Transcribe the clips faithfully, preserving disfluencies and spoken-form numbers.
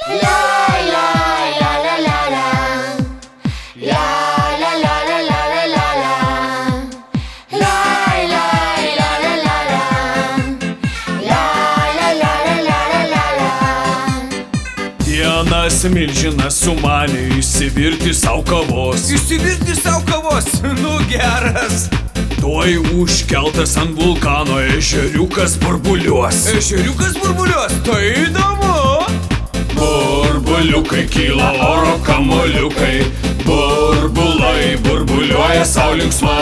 Vienas milžinas sumanė išsivirti savo kavos. Išsivirti savo kavos, nu geras. Tuoj užkeltas ant vulkano ešeriukas burbuliuos. Ešeriukas burbuliuos, tai įdomu. Burbuliukai kyla oro kamuoliukai, burbulai burbuliuoja sau linksmai.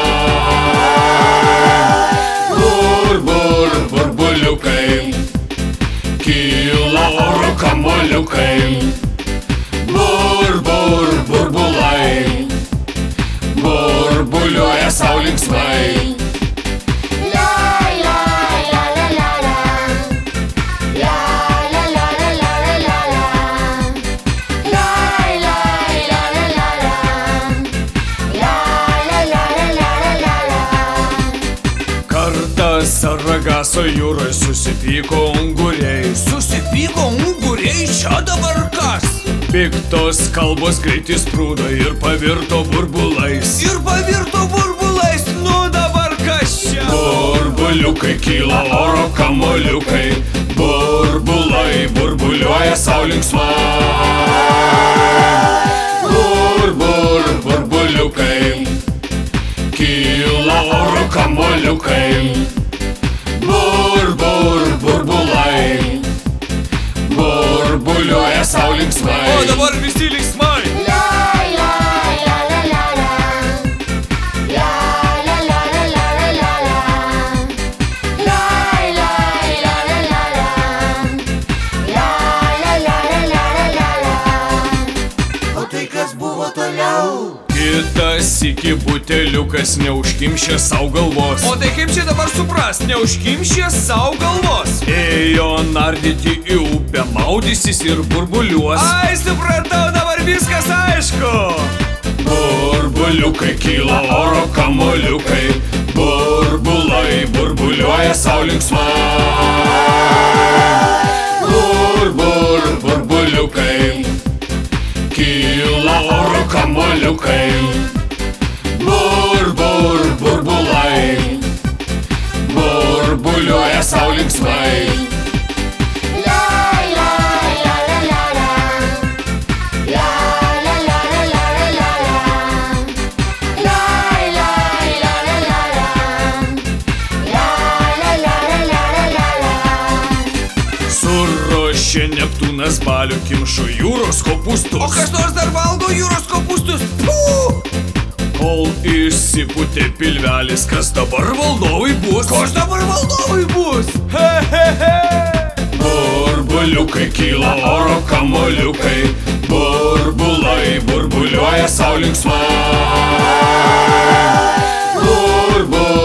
Burbur, burbuliukai, kyla oro kamuoliukai, burbur, burbulai burbuliuoja sau linksmai. Saragaso jūroje susipyko unguriai. Susipyko unguriai, čia dabar kas? Piktos kalbos greitai sprūdo ir pavirto burbulais. Ir pavirto burbulais, nu dabar kas čia? Burbuliukai kyla oro kamuoliukai, burbulai burbuliuoja sau linksmai. Burbur, burbuliukai, kyla oro kamuoliukai, burbur, burbulai burbuliuoja sau linksmai. O dabar visi linksmai. O tai kas buvo toliau? Kitas iki buteliukas neužkimšė sau galvos. O tai kaip čia dabar suprast, neužkimšė sau galvos? Ėjo nardyti į upę, maudysis ir burbuliuos. Ai, supratau, dabar viskas aišku. Burbuliukai kyla oro kamuoliukai, burbulai burbuliuoja sau linksmai. Burbur, burbuliukai, kyla oro kamuoliukai, burbur, burbulai burbuliuoja sau linksmai. Suruošė Neptūnas balių, kimšo jūros kopūstus. O kas nors dar valgo jūros kopūstus? Puh! Kol išsipūtė pilvelis, kas dabar valdovai bus? Kas dabar valdovai bus? He he he! Burbuliukai kyla oro kamuoliukai, burbulai burbuliuoja sau linksmai. Burbur,